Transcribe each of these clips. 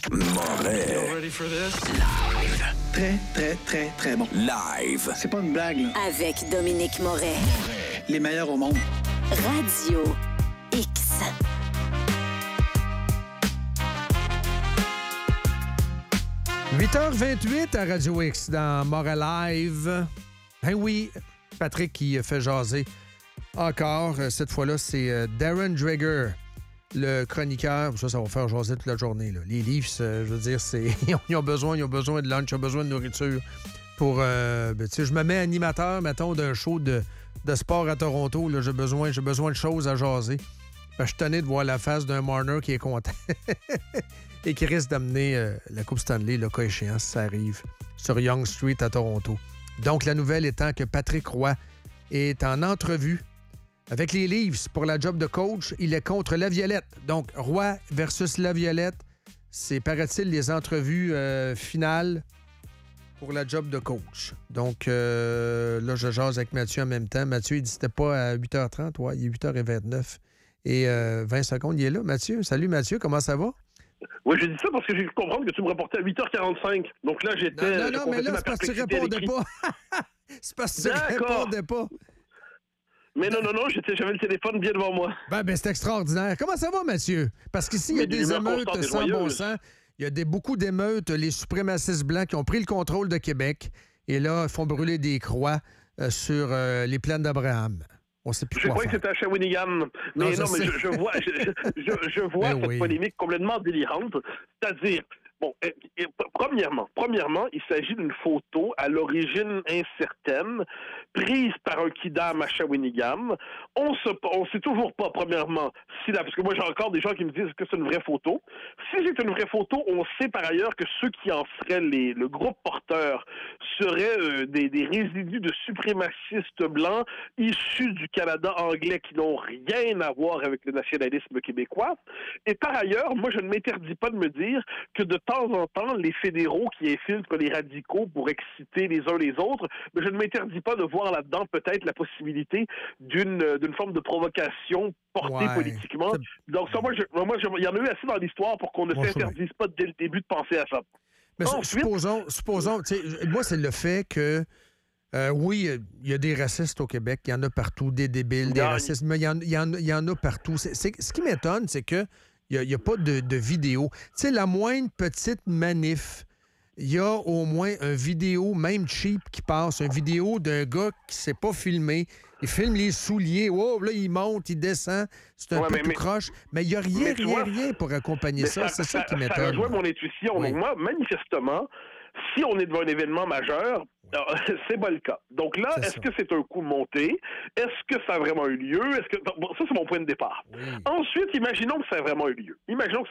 Moret. You ready for this? Live. Très, très, très, très bon. Live. C'est pas une blague, là. Avec Dominique Moret. Les meilleurs au monde. Radio X. « 8h28 à Radio X dans Moret Live. Ben oui, Patrick qui fait jaser encore. Cette fois-là, c'est Darren Dreger, le chroniqueur. Ça va faire jaser toute la journée. Là. Les Leafs, je veux dire, ils ont besoin de lunch, ils ont besoin de nourriture. Pour, je me mets animateur, mettons, d'un show de sport à Toronto. Là, j'ai besoin de choses à jaser. Je suis tanné de voir la face d'un Marner qui est content et qui risque d'amener la Coupe Stanley, le cas échéant, si ça arrive, sur Yonge Street à Toronto. Donc, la nouvelle étant que Patrick Roy est en entrevue avec les Leafs pour la job de coach. Il est contre Laviolette. Donc, Roy versus Laviolette, c'est, paraît-il, les entrevues finales pour la job de coach. Donc, là, je jase avec Mathieu en même temps. Mathieu, il dit c'était pas à 8h30, ouais, il est 8h29. Et 20 secondes, il est là. Mathieu, salut Mathieu, comment ça va? Oui, je dis ça parce que j'ai pu comprendre que tu me reportais à 8h45. Donc là, j'étais... Non, mais là, c'est parce que tu répondais pas. C'est parce que tu répondais pas. Mais non, j'avais le téléphone bien devant moi. Ben, c'est extraordinaire. Comment ça va, Mathieu? Parce qu'ici, il y a des émeutes sans bon sens. Il y a beaucoup d'émeutes, les suprémacistes blancs qui ont pris le contrôle de Québec. Et là, ils font brûler des croix sur les plaines d'Abraham. On sait plus je croyais que c'était à Shawinigan. Mais non, mais je vois cette polémique complètement délirante. C'est-à-dire, bon, premièrement, il s'agit d'une photo à l'origine incertaine, prise par un kidam à Shawinigan. On sait toujours pas, premièrement, parce que moi j'ai encore des gens qui me disent que c'est une vraie photo. Si c'est une vraie photo, on sait par ailleurs que ceux qui en seraient le groupe porteur seraient des résidus de suprémacistes blancs issus du Canada anglais qui n'ont rien à voir avec le nationalisme québécois. Et par ailleurs, moi je ne m'interdis pas de me dire que de temps en temps, les fédéraux qui infiltrent les radicaux pour exciter les uns les autres, mais je ne m'interdis pas de voir là-dedans peut-être la possibilité d'une forme de provocation portée politiquement. Donc ça, moi, il y en a eu assez dans l'histoire pour qu'on ne s'interdise pas dès le début de penser à ça. Mais supposons, moi, c'est le fait que oui, il y a des racistes au Québec, il y en a partout, des débiles, des racistes, mais il y en a partout. Ce qui m'étonne, c'est que il n'y a pas de vidéo. Tu sais, la moindre petite manif, il y a au moins une vidéo, même cheap, qui passe, une vidéo d'un gars qui ne s'est pas filmé. Il filme les souliers. Wow, là, il monte, il descend. C'est un peu tout croche. Mais il n'y a rien pour accompagner ça. C'est ça qui m'étonne. Ça rejoint mon intuition. Oui. Moi, manifestement, si on est devant un événement majeur, c'est pas le cas. Donc là, est-ce que c'est un coup monté? Est-ce que ça a vraiment eu lieu? Ça, c'est mon point de départ. Oui. Ensuite, imaginons que ça a vraiment eu lieu.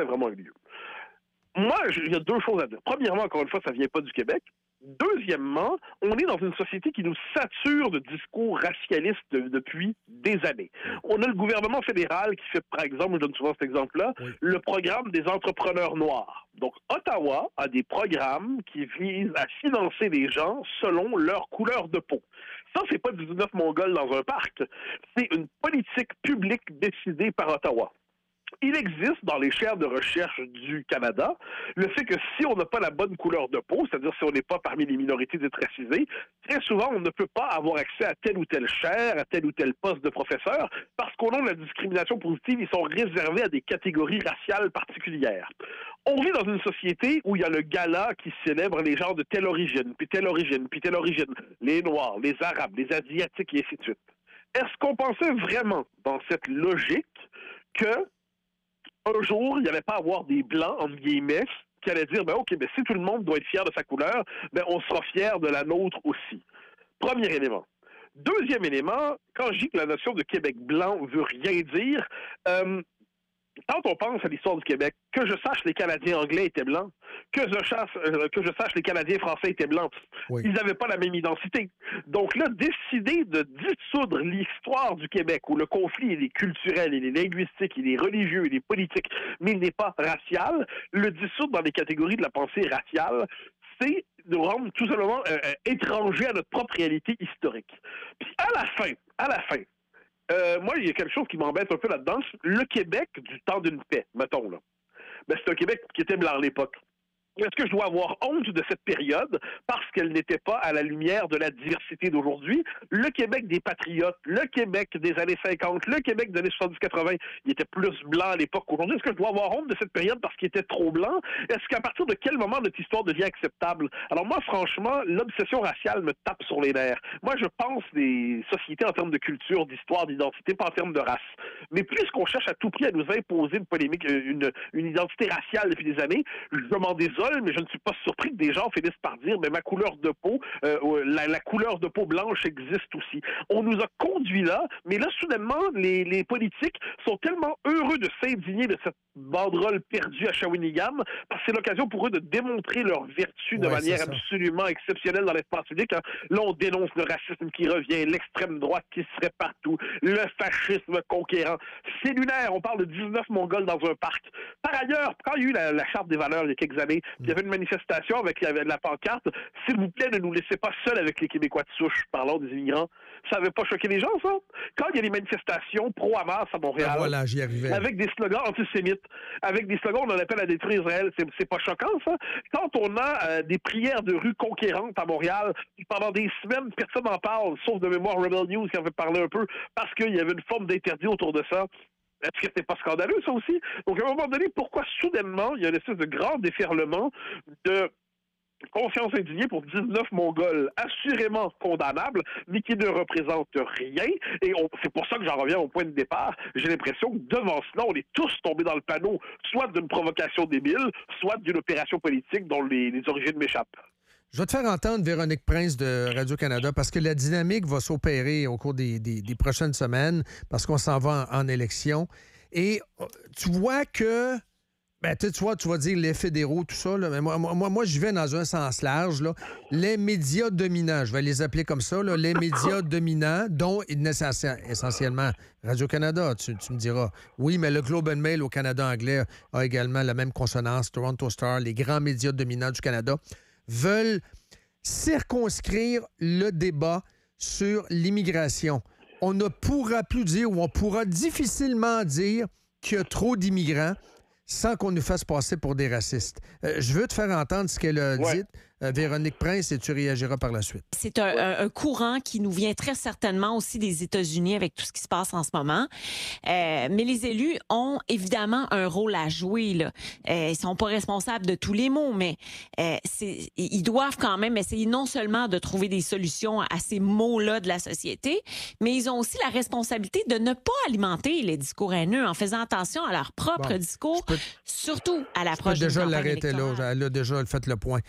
Moi, il y a deux choses à dire. Premièrement, encore une fois, ça vient pas du Québec. Deuxièmement, on est dans une société qui nous sature de discours racialistes depuis des années. On a le gouvernement fédéral qui fait, par exemple, je donne souvent cet exemple-là, le programme des entrepreneurs noirs. Donc, Ottawa a des programmes qui visent à financer les gens selon leur couleur de peau. Ça, c'est pas 19 Mongols dans un parc. C'est une politique publique décidée par Ottawa. Il existe dans les chaires de recherche du Canada le fait que si on n'a pas la bonne couleur de peau, c'est-à-dire si on n'est pas parmi les minorités dites racisées, très souvent on ne peut pas avoir accès à telle ou telle chaire, à tel ou tel poste de professeur, parce qu'au nom de la discrimination positive, ils sont réservés à des catégories raciales particulières. On vit dans une société où il y a le gala qui célèbre les gens de telle origine, puis telle origine, puis telle origine, les Noirs, les Arabes, les Asiatiques et ainsi de suite. Est-ce qu'on pensait vraiment dans cette logique que un jour, il n'y allait pas avoir des Blancs, entre guillemets, qui allaient dire, si tout le monde doit être fier de sa couleur, on sera fier de la nôtre aussi. Premier élément. Deuxième élément, quand je dis que la notion de Québec blanc veut rien dire, quand on pense à l'histoire du Québec, que je sache, les Canadiens anglais étaient blancs, que je sache, les Canadiens français étaient blancs. Oui. Ils n'avaient pas la même identité. Donc là, décider de dissoudre l'histoire du Québec, où le conflit il est culturel, il est linguistique, il est religieux, il est politique, mais il n'est pas racial, le dissoudre dans les catégories de la pensée raciale, c'est nous rendre tout simplement étrangers à notre propre réalité historique. Puis à la fin, moi, il y a quelque chose qui m'embête un peu là-dedans. Le Québec du temps d'une paix, mettons là. ben, c'est un Québec qui était blanc à l'époque. Est-ce que je dois avoir honte de cette période parce qu'elle n'était pas à la lumière de la diversité d'aujourd'hui? Le Québec des patriotes, le Québec des années 50, le Québec des années 70-80, il était plus blanc à l'époque qu'aujourd'hui. Est-ce que je dois avoir honte de cette période parce qu'il était trop blanc? Est-ce qu'à partir de quel moment notre histoire devient acceptable? Alors moi, franchement, l'obsession raciale me tape sur les nerfs. Moi, je pense des sociétés en termes de culture, d'histoire, d'identité, pas en termes de race. Mais puisqu'on cherche à tout prix à nous imposer une polémique, une identité raciale depuis des années, je m'en désole, mais je ne suis pas surpris que des gens finissent par dire mais ma couleur de peau, la couleur de peau blanche existe aussi. On nous a conduits là, mais là, soudainement, les politiques sont tellement heureux de s'indigner de cette banderole perdue à Shawinigan, parce que c'est l'occasion pour eux de démontrer leur vertu de manière absolument exceptionnelle dans l'espace public. Hein. Là, on dénonce le racisme qui revient, l'extrême droite qui serait partout, le fascisme conquérant. C'est lunaire, on parle de 19 Mongols dans un parc. Par ailleurs, quand il y a eu la Charte des valeurs il y a quelques années, il y avait une manifestation avec la pancarte « S'il vous plaît, ne nous laissez pas seuls avec les Québécois de souche, parlons des immigrants ». Ça n'avait pas choqué les gens, ça? Quand il y a des manifestations pro-Hamas à Montréal, voilà, j'y arrivais. Avec des slogans antisémites, avec des slogans on en appelle à détruire Israël, c'est pas choquant, ça? Quand on a des prières de rue conquérantes à Montréal, pendant des semaines, personne n'en parle, sauf de mémoire Rebel News qui en fait parler un peu, parce qu'il y avait une forme d'interdit autour de ça. Est-ce que c'est pas scandaleux, ça aussi? Donc, à un moment donné, pourquoi soudainement, il y a une espèce de grand déferlement de conscience indignée pour 19 Mongols assurément condamnables, mais qui ne représentent rien. Et c'est pour ça que j'en reviens au point de départ. J'ai l'impression que devant cela, on est tous tombés dans le panneau, soit d'une provocation débile, soit d'une opération politique dont les origines m'échappent. Je vais te faire entendre Véronique Prince de Radio-Canada parce que la dynamique va s'opérer au cours des prochaines semaines parce qu'on s'en va en élection. Et tu vois que, ben, tu vas dire les fédéraux, tout ça, là, mais moi j'y vais dans un sens large. Là. Les médias dominants, je vais les appeler comme ça, là, les médias dominants, dont essentiellement Radio-Canada, tu me diras. Oui, mais le Globe and Mail au Canada anglais a également la même consonance, Toronto Star, les grands médias dominants du Canada, veulent circonscrire le débat sur l'immigration. On ne pourra plus dire ou on pourra difficilement dire qu'il y a trop d'immigrants sans qu'on nous fasse passer pour des racistes. Je veux te faire entendre ce qu'elle a dit, Véronique Prince, et tu réagiras par la suite. C'est un courant qui nous vient très certainement aussi des États-Unis avec tout ce qui se passe en ce moment. Mais les élus ont évidemment un rôle à jouer. Là. Ils sont pas responsables de tous les maux, mais ils doivent quand même essayer non seulement de trouver des solutions à ces maux-là de la société, mais ils ont aussi la responsabilité de ne pas alimenter les discours haineux en faisant attention à leur propre discours, surtout à l'approche d'une campagne électorale. Je peux déjà l'arrêter là. Elle a déjà fait le point.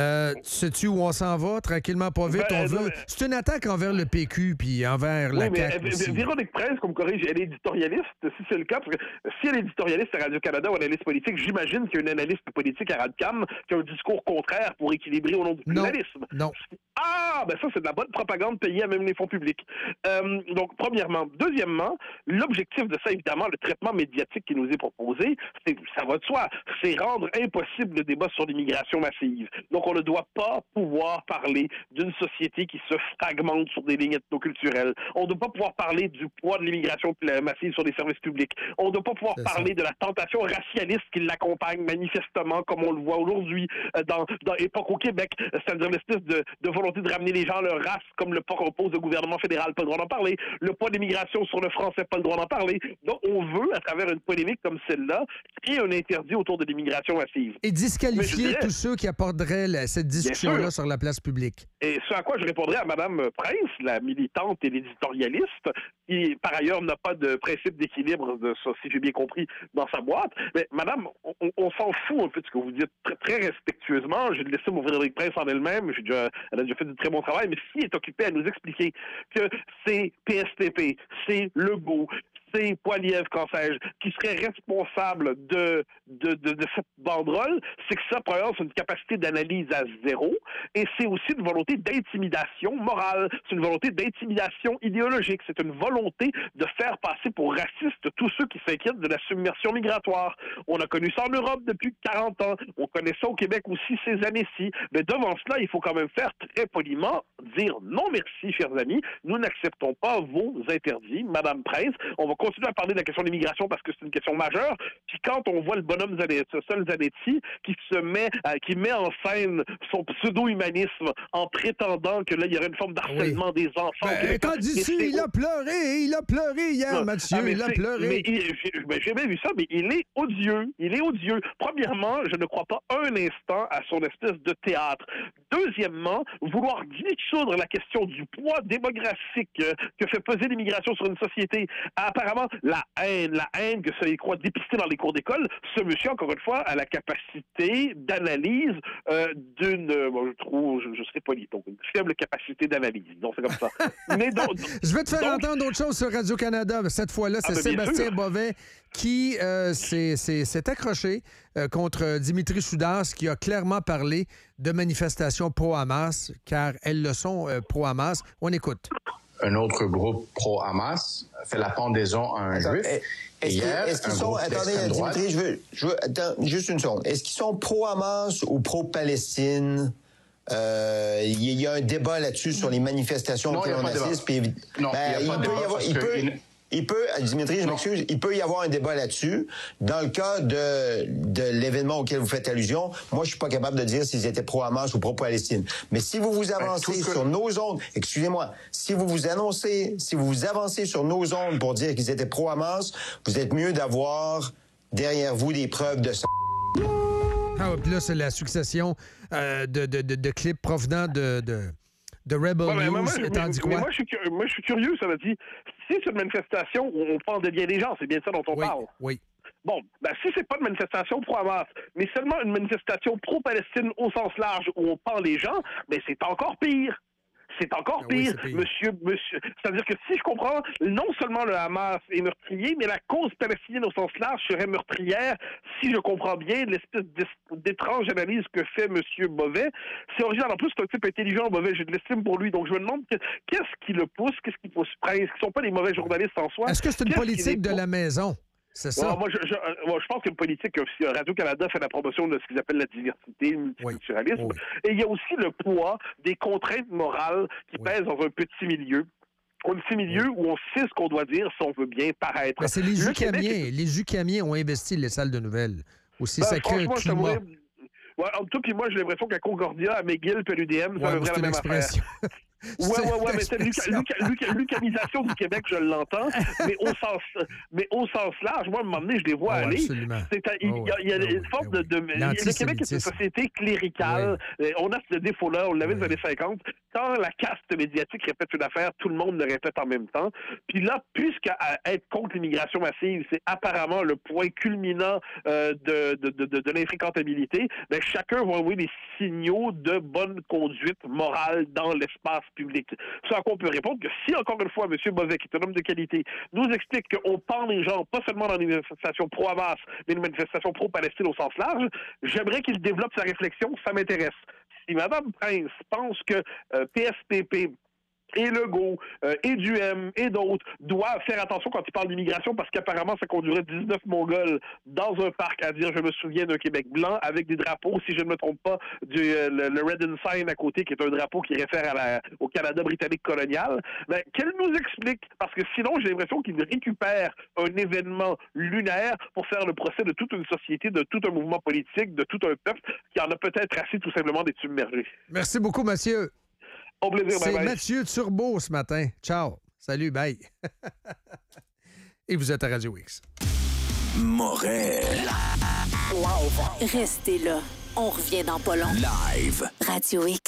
Sais-tu où on s'en va? Tranquillement, pas vite. C'est une attaque envers le PQ puis envers la CAQ aussi. Véronique Prince, comme corrige, elle est éditorialiste, si c'est le cas. Parce que si elle est éditorialiste à Radio-Canada ou analyste politique, j'imagine qu'il y a une analyste politique à Radio-Can qui a un discours contraire pour équilibrer au nom du pluralisme. Non. Ah, ben ça, c'est de la bonne propagande payée à même les fonds publics. Donc, premièrement. Deuxièmement, l'objectif de ça, évidemment, le traitement médiatique qui nous est proposé, ça va de soi, c'est rendre impossible le débat sur l'immigration massive. Donc, on ne doit pas pouvoir parler d'une société qui se fragmente sur des lignes ethnoculturelles. On ne doit pas pouvoir parler du poids de l'immigration massive sur les services publics. On ne doit pas pouvoir parler de la tentation racialiste qui l'accompagne manifestement, comme on le voit aujourd'hui dans l'époque au Québec, c'est-à-dire l'espèce de volonté de ramener les gens à leur race, comme le propose le gouvernement fédéral, pas le droit d'en parler. Le poids de l'immigration sur le français, pas le droit d'en parler. Donc, on veut, à travers une polémique comme celle-là, créer un interdit autour de l'immigration massive. Et disqualifier tous ceux qui apporteraient cette discussion-là sur la place publique. Et ce à quoi je répondrais à Mme Prince, la militante et l'éditorialiste, qui, par ailleurs, n'a pas de principe d'équilibre, si j'ai bien compris, dans sa boîte. Mais, madame, on s'en fout un peu de ce que vous dites très, très respectueusement. Je vais laisser mon Véronique Prince en elle-même. Elle a déjà fait du très bon travail, mais si elle est occupée à nous expliquer que c'est PSTP, c'est Legault, c'est Poilievre, qu'en sais-je, qui serait responsable de cette banderole, c'est que ça, premièrement, c'est une capacité d'analyse à zéro, et c'est aussi une volonté d'intimidation morale, c'est une volonté d'intimidation idéologique, c'est une volonté de faire passer pour racistes tous ceux qui s'inquiètent de la submersion migratoire. On a connu ça en Europe depuis 40 ans, on connaît ça au Québec aussi ces années-ci, mais devant cela, il faut quand même faire très poliment, dire non merci, chers amis, nous n'acceptons pas vos interdits, Madame Prince, on va continuer à parler de la question de l'immigration parce que c'est une question majeure. Puis quand on voit le bonhomme Zanetti qui met en scène son pseudo-humanisme en prétendant que là, il y aurait une forme d'harcèlement des enfants. Quand d'ici, il a pleuré hier, Mathieu, il a pleuré. J'ai bien vu ça, mais il est odieux. Premièrement, je ne crois pas un instant à son espèce de théâtre. Deuxièmement, vouloir dissoudre la question du poids démographique que fait peser l'immigration sur une société. Apparemment, la haine que ça y croit dépister dans les cours d'école, ce monsieur, encore une fois, a la capacité d'analyse je serais poli, donc une faible capacité d'analyse. Donc, c'est comme ça. Mais je vais te faire entendre d'autres choses sur Radio-Canada. Cette fois-là, c'est Sébastien Bovet qui s'est accroché contre Dimitri Soudas, qui a clairement parlé de manifestations pro-Hamas, car elles le sont pro-Hamas. On écoute. Un autre groupe pro-Hamas fait la pendaison à un juif. Est-ce qu'ils sont... Attendez, Dimitri, attends, juste une seconde. Est-ce qu'ils sont pro-Hamas ou pro-Palestine? Il y a un débat là-dessus sur les manifestations pro-nazistes. Non, il n'y a pas de débat. Dimitri, je m'excuse, il peut y avoir un débat là-dessus. Dans le cas de l'événement auquel vous faites allusion, moi, je suis pas capable de dire s'ils étaient pro-Hamas ou pro-Palestine. Mais si vous vous avancez sur nos ondes, excusez-moi, si vous vous avancez sur nos ondes pour dire qu'ils étaient pro-Hamas, vous êtes mieux d'avoir derrière vous des preuves de ça. Puis là, c'est la succession de clips provenant de Rebel News. Tandis quoi? Moi, je suis curieux, ça veut dire, si c'est une manifestation où on parle de bien des gens, c'est bien ça dont on parle. Oui. Bon, si c'est pas une manifestation pro-Hamas, mais seulement une manifestation pro-Palestine au sens large où on parle les gens, c'est encore pire. C'est encore pire, monsieur. C'est-à-dire que si je comprends, non seulement le Hamas est meurtrier, mais la cause palestinienne au sens large serait meurtrière, si je comprends bien l'espèce d'étrange analyse que fait monsieur Bovet. C'est original. En plus, c'est un type intelligent, Bovet. J'ai de l'estime pour lui. Donc, je me demande qu'est-ce qui le pousse, qu'est-ce qui pousse Prince, qui sont pas des mauvais journalistes en soi. Est-ce que c'est une politique de la maison? C'est ça. Moi, je pense qu'une politique, Radio-Canada fait la promotion de ce qu'ils appellent la diversité, le multiculturalisme. Oui. Et il y a aussi le poids des contraintes morales qui pèsent dans un petit milieu. Un petit milieu où on sait ce qu'on doit dire si on veut bien paraître. C'est les Ucamiens. Les Ucamiens ont investi les salles de nouvelles. Aussi sacré un climat. En tout cas, puis moi, j'ai l'impression qu'à Concordia, à McGill, puis à l'UDM, ça veut vraiment la même affaire. Ouais, mais c'est l'ucamisation du Québec, je l'entends, mais au sens large, moi, à un moment donné, je les vois aller. Il y a une forme de... Le Québec est une société cléricale. Oui. On a ce défaut-là, on l'avait dans les années 50. Quand la caste médiatique répète une affaire, tout le monde le répète en même temps. Puis là, puisqu'à être contre l'immigration massive, c'est apparemment le point culminant de l'infréquentabilité, chacun va envoyer des signaux de bonne conduite morale dans l'espace public. Ça, à quoi on peut répondre que si, encore une fois, M. Bovet, qui est un homme de qualité, nous explique qu'on parle les gens, pas seulement dans les manifestations pro-Hamas, mais une manifestation pro-Palestine au sens large, j'aimerais qu'il développe sa réflexion, ça m'intéresse. Si Mme Prince pense que PSPP et Legault, et Duhem, et d'autres doivent faire attention quand ils parlent d'immigration parce qu'apparemment, ça conduirait 19 Mongols dans un parc à dire, je me souviens d'un Québec blanc avec des drapeaux, si je ne me trompe pas, le Red Ensign à côté, qui est un drapeau qui réfère au Canada britannique colonial. Qu'elle nous explique, parce que sinon, j'ai l'impression qu'il récupère un événement lunaire pour faire le procès de toute une société, de tout un mouvement politique, de tout un peuple qui en a peut-être assez tout simplement d'être submergé. Merci beaucoup, Mathieu. Au plaisir, c'est bye-bye. Mathieu Turbo ce matin. Ciao. Salut, bye. Et vous êtes à Radio X. Morel. Live. Restez là. On revient dans pas long. Live. Radio X.